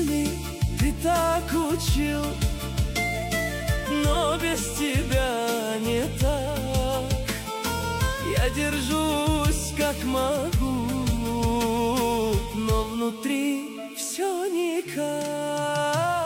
сильный, ты так учил, но без тебя не так. Я держусь как могу, но внутри все никак.